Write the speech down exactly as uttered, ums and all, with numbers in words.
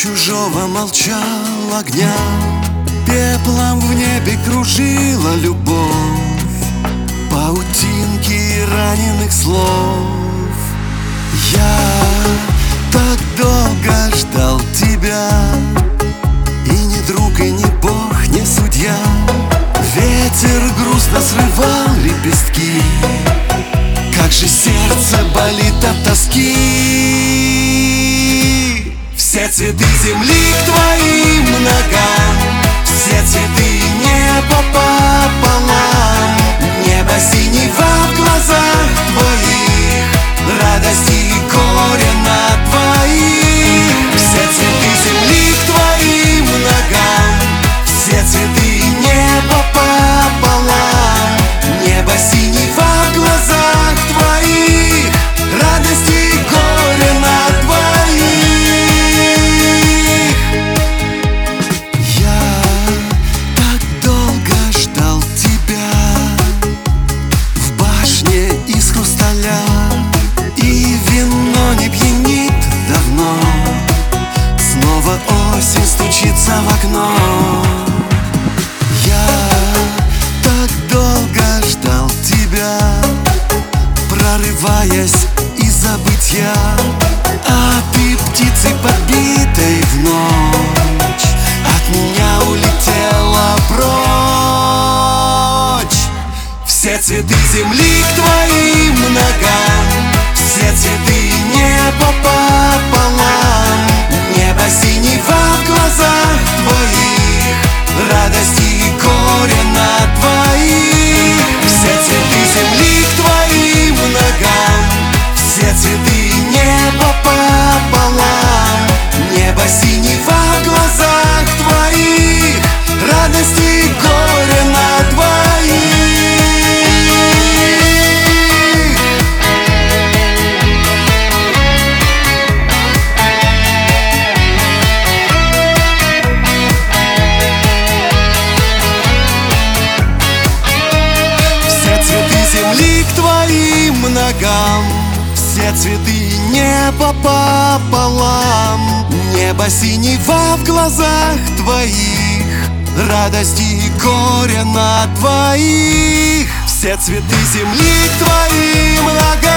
чужого молчал огня, пеплом в небе кружила любовь, паутинки раненых слов. Я так долго ждал тебя, и не друг, и не бог, не судья. Ветер грустно срывал лепестки, как же сердце болит от тоски. Все цветы земли к твоим ногам, все цветы неба пополам. Небо синего в глазах твоих, радости и горя на двоих. Все цветы земли к твоим ногам, все цветы неба пополам. Небо синего в глазах твоих, радости и горя на двоих. Я так долго ждал тебя в башне из хрусталя, и вино не пьянит давно. Снова осень стучится в окно. Я так долго ждал тебя, прорываясь из забытья, а ты птицей подбитой в ночь от меня улетела прочь. Все цветы земли к твоим ногам, все цветы неба пополам. Небо синего в глазах твоих, радости и горя на двоих. Все цветы земли к твоим ногам, все цветы неба пополам. Небо синего в глазах твоих, радости и горя на двоих. Земли к твоим ногам, все цветы неба пополам. Небо синего в глазах твоих, радости и горя на двоих. Все цветы земли к твоим ногам.